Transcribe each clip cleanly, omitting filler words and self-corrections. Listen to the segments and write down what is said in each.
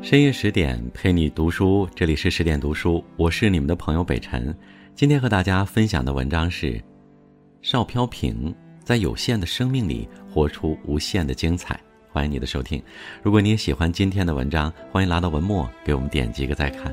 深夜10点陪你读书，这里是10点读书，我是你们的朋友北辰。今天和大家分享的文章是邵飘萍在有限的生命里活出无限的精彩。欢迎你的收听，如果你也喜欢今天的文章，欢迎拉到文末给我们点击一个再看。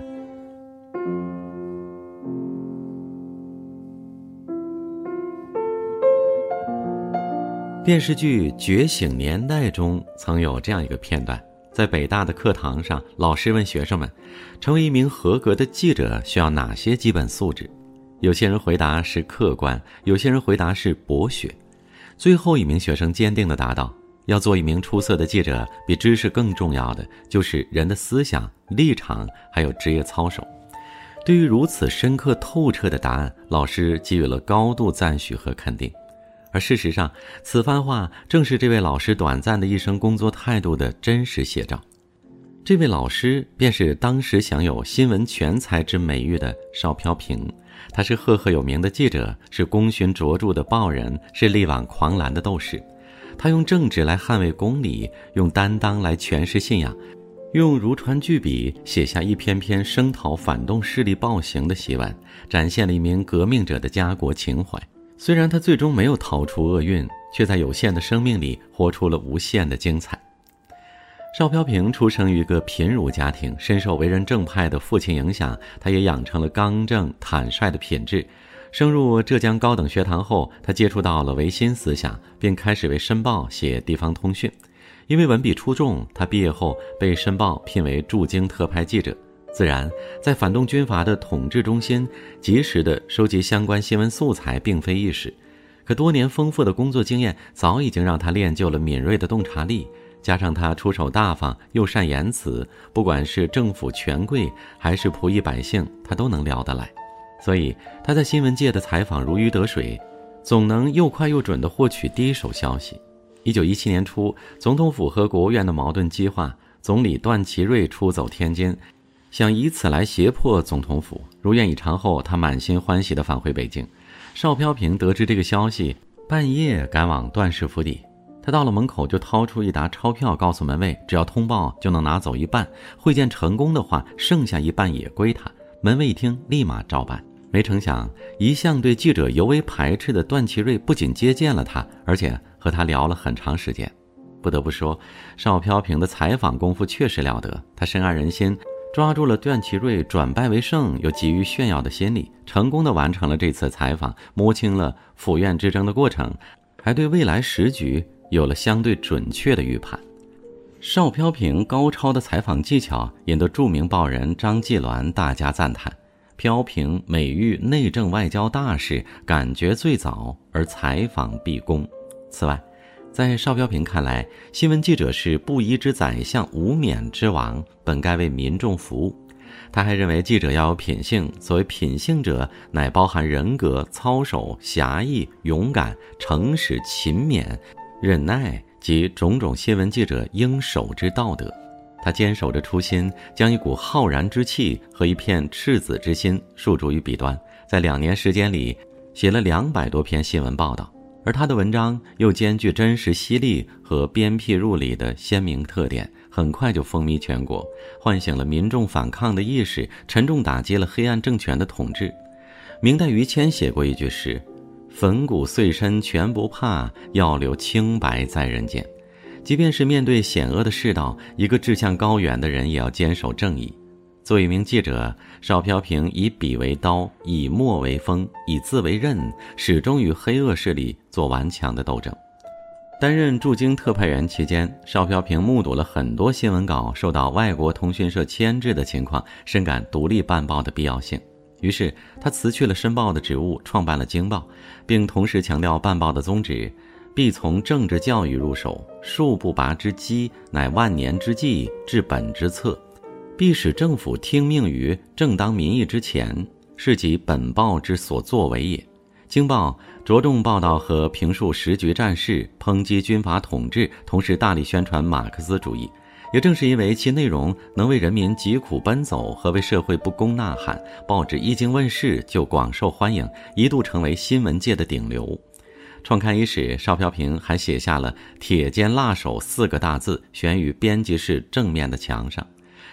电视剧《觉醒年代》中曾有这样一个片段，在北大的课堂上，老师问学生们，成为一名合格的记者需要哪些基本素质？有些人回答是客观，有些人回答是博学。最后一名学生坚定地答道，要做一名出色的记者，比知识更重要的就是人的思想、立场，还有职业操守。对于如此深刻透彻的答案，老师给予了高度赞许和肯定。而事实上，此番话正是这位老师短暂的一生工作态度的真实写照。这位老师便是当时享有新闻全才之美誉的邵飘萍。他是赫赫有名的记者，是功勋卓著的报人，是力挽狂澜的斗士。他用正直来捍卫公理，用担当来诠释信仰，用如椽巨笔写下一篇篇声讨反动势力暴行的檄文，展现了一名革命者的家国情怀。虽然他最终没有逃出厄运，却在有限的生命里活出了无限的精彩。邵飘萍出生于一个贫儒家庭，深受为人正派的父亲影响，他也养成了刚正坦率的品质。升入浙江高等学堂后，他接触到了维新思想，并开始为申报写地方通讯。因为文笔出众，他毕业后被申报聘为驻京特派记者。自然，在反动军阀的统治中心，及时地收集相关新闻素材并非易事。可多年丰富的工作经验早已经让他练就了敏锐的洞察力，加上他出手大方又善言辞，不管是政府权贵还是仆役百姓，他都能聊得来。所以他在新闻界的采访如鱼得水，总能又快又准地获取第一手消息。1917年初，总统府和国务院的矛盾激化，总理段祺瑞出走天津，想以此来胁迫总统府。如愿以偿后，他满心欢喜地返回北京。邵飘萍得知这个消息，半夜赶往段氏府邸。他到了门口就掏出一沓钞票，告诉门卫只要通报就能拿走一半，会见成功的话，剩下一半也归他。门卫一听，立马照办。没成想，一向对记者尤为排斥的段祺瑞不仅接见了他，而且和他聊了很长时间。不得不说，邵飘萍的采访功夫确实了得，他深谙人心，抓住了段祺瑞转败为胜又急于炫耀的心理，成功地完成了这次采访，摸清了府院之争的过程，还对未来时局有了相对准确的预判。邵飘萍高超的采访技巧引得著名报人张继鸾大加赞叹，飘萍美誉内政外交大事，感觉最早而采访必攻。此外，在邵飘萍看来，新闻记者是布衣之宰相，无冕之王，本该为民众服务。他还认为记者要有品性，所谓品性者，乃包含人格、操守、侠义、勇敢、诚实、勤勉、忍耐及种种新闻记者应守之道德。他坚守着初心，将一股浩然之气和一片赤子之心诉诸于笔端，在2年时间里写了200多篇新闻报道。而他的文章又兼具真实犀利和鞭辟入里的鲜明特点，很快就风靡全国，唤醒了民众反抗的意识，沉重打击了黑暗政权的统治。明代于谦写过一句诗，粉骨碎身全不怕，要留清白在人间。即便是面对险恶的世道，一个志向高远的人也要坚守正义。作为一名记者，邵飘萍以笔为刀，以墨为锋，以字为刃，始终与黑恶势力做顽强的斗争。担任驻京特派员期间，邵飘萍目睹了很多新闻稿受到外国通讯社牵制的情况，深感独立办报的必要性。于是他辞去了申报的职务，创办了京报，并同时强调办报的宗旨，必从政治教育入手，树不拔之基，乃万年之计，治本之策，必使政府听命于正当民意之前，是其本报之所作为也。京报着重报道和评述时局战事，抨击军阀统治，同时大力宣传马克思主义。也正是因为其内容能为人民疾苦奔走和为社会不公呐喊，报纸一经问世就广受欢迎，一度成为新闻界的顶流。创刊伊始，邵飘萍还写下了铁肩辣手4个大字悬于编辑室正面的墙上。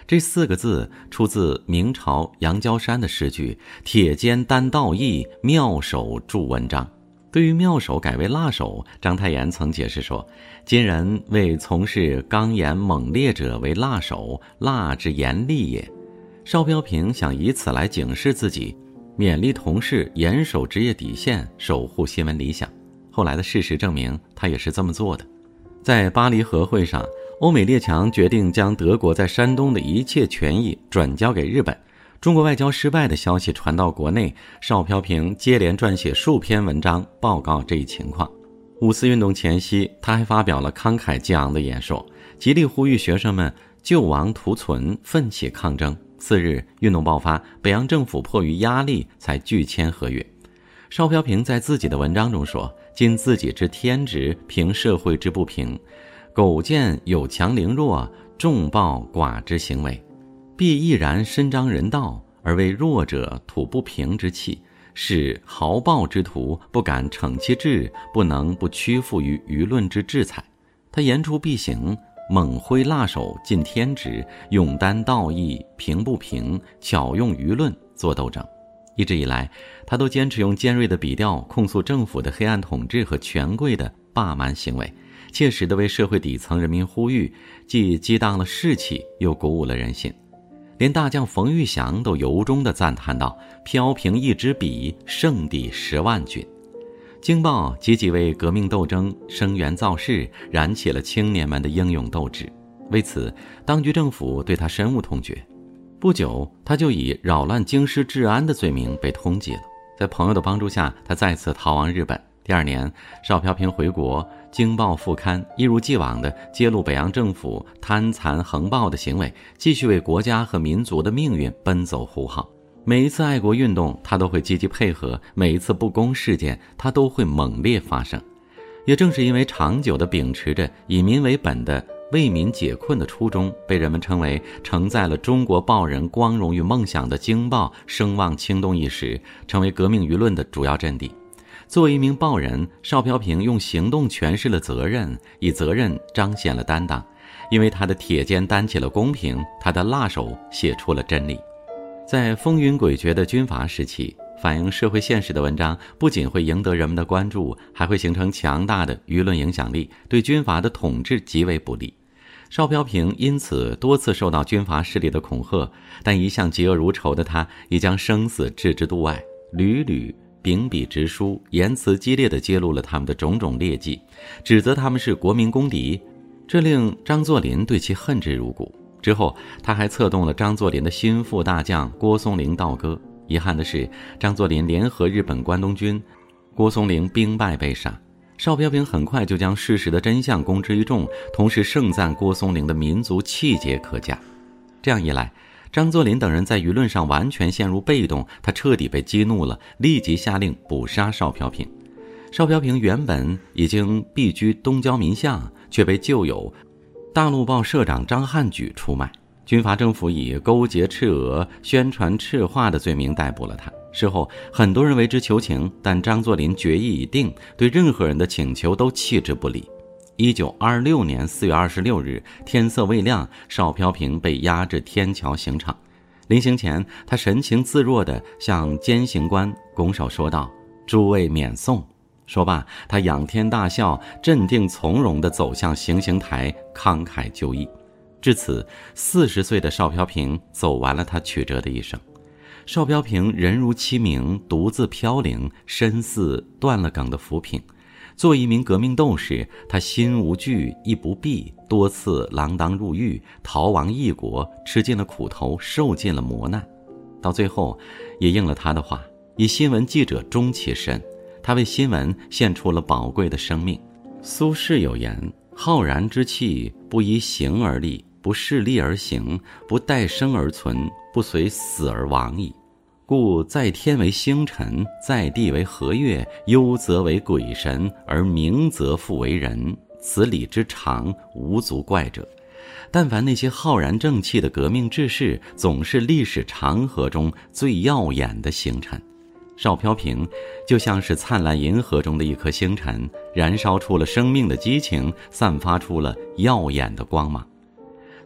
这4个字出自明朝杨娇山的诗句铁肩担道义，妙手著文章。对于妙手改为辣手，章太炎曾解释说，今人为从事刚严猛烈者为辣手，辣之严厉也。邵飘萍想以此来警示自己，勉励同事严守职业底线，守护新闻理想。后来的事实证明，他也是这么做的。在巴黎和会上，欧美列强决定将德国在山东的一切权益转交给日本。中国外交失败的消息传到国内，邵飘萍接连撰写数篇文章报告这一情况。五四运动前夕，他还发表了慷慨激昂的演说，极力呼吁学生们救亡图存，奋起抗争。次日，运动爆发，北洋政府迫于压力才拒签合约。邵飘萍在自己的文章中说，尽自己之天职，平社会之不平，苟见有强凌弱，众暴寡之行为，必毅然伸张人道，而为弱者吐不平之气，使豪暴之徒不敢逞其志，不能不屈服于舆论之制裁。他言出必行，猛挥辣手，尽天职，勇担道义，平不平，巧用舆论做斗争。一直以来，他都坚持用尖锐的笔调控诉政府的黑暗统治和权贵的霸蛮行为，切实地为社会底层人民呼吁，既激荡了士气，又鼓舞了人心。连大将冯玉祥都由衷地赞叹道，飘萍一支笔，胜敌10万军。京报积极为革命斗争声援造势，燃起了青年们的英勇斗志。为此，当局政府对他深恶痛绝。不久，他就以扰乱京师治安的罪名被通缉了。在朋友的帮助下，他再次逃亡日本。第2年，邵飘萍回国，京报副刊一如既往地揭露北洋政府贪残横暴的行为，继续为国家和民族的命运奔走呼号。每一次爱国运动，他都会积极配合；每一次不公事件，他都会猛烈发声。也正是因为长久地秉持着以民为本的为民解困的初衷，被人们称为承载了中国报人光荣与梦想的京报声望倾动一时，成为革命舆论的主要阵地。作为一名报人，邵飘萍用行动诠释了责任，以责任彰显了担当。因为他的铁肩担起了公平，他的辣手写出了真理。在风云诡谲的军阀时期，反映社会现实的文章不仅会赢得人们的关注，还会形成强大的舆论影响力，对军阀的统治极为不利。邵飘萍因此多次受到军阀势力的恐吓，但一向嫉恶如仇的他已将生死置之度外，屡屡秉笔直书，言辞激烈地揭露了他们的种种劣迹，指责他们是国民公敌，这令张作霖对其恨之入骨。之后，他还策动了张作霖的心腹大将郭松龄倒戈。遗憾的是，张作霖联合日本关东军，郭松龄兵败被杀。邵飘萍很快就将事实的真相公之于众，同时盛赞郭松龄的民族气节可嘉。这样一来，张作霖等人在舆论上完全陷入被动，他彻底被激怒了，立即下令捕杀邵飘萍。邵飘萍原本已经避居东交民巷，却被旧友大陆报社长张汉举出卖。军阀政府以勾结赤俄、宣传赤化的罪名逮捕了他。事后，很多人为之求情，但张作霖决议已定，对任何人的请求都弃之不理。1926年4月26日，天色未亮，邵飘萍被押至天桥刑场。临行前，他神情自若地向监刑官拱手说道：“诸位免送。”说罢，他仰天大笑，镇定从容地走向行刑台，慷慨就义。至此，40岁的邵飘萍走完了他曲折的一生。邵飘萍人如其名，独自飘零，身似断了梗的浮萍。作为一名革命斗士，他心无惧，意不避，多次锒铛入狱，逃亡异国，吃尽了苦头，受尽了磨难。到最后，也应了他的话，以新闻记者终其身。他为新闻献出了宝贵的生命。苏轼有言：“浩然之气，不依形而立，不势利而行，不待生而存，不随死而亡矣。故在天为星辰，在地为河月，忧则为鬼神，而明则复为人。此理之常，无足怪者。”但凡那些浩然正气的革命志士，总是历史长河中最耀眼的星辰。邵飘萍就像是灿烂银河中的一颗星辰，燃烧出了生命的激情，散发出了耀眼的光芒。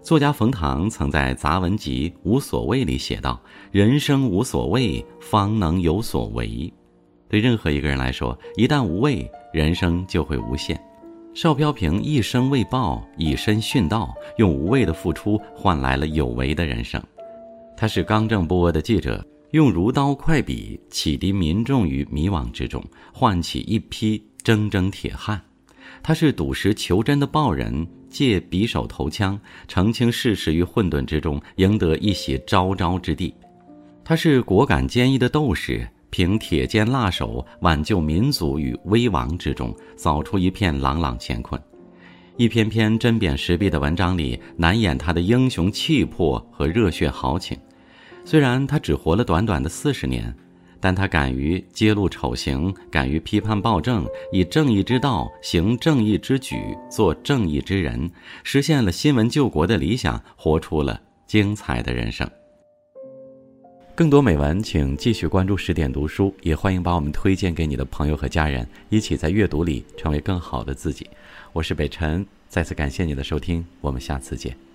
作家冯唐曾在杂文集《无所谓》里写道：人生无所谓，方能有所为。对任何一个人来说，一旦无畏，人生就会无限。邵飘萍一生为报，以身殉道，用无畏的付出换来了有为的人生。他是刚正不阿的记者，用如刀快笔启迪民众于迷惘之中，唤起一批铮铮铁汉。他是笃实求真的报人，借匕首投枪，澄清世事于混沌之中，赢得一席昭昭之地。他是果敢坚毅的斗士，凭铁剑辣手挽救民族于危亡之中，扫出一片朗朗乾坤。一篇篇针砭时弊的文章里，难掩他的英雄气魄和热血豪情。虽然他只活了短短的40年，但他敢于揭露丑行，敢于批判暴政，以正义之道行正义之举，做正义之人，实现了新闻救国的理想，活出了精彩的人生。更多美文请继续关注10点读书，也欢迎把我们推荐给你的朋友和家人，一起在阅读里成为更好的自己。我是北辰，再次感谢你的收听，我们下次见。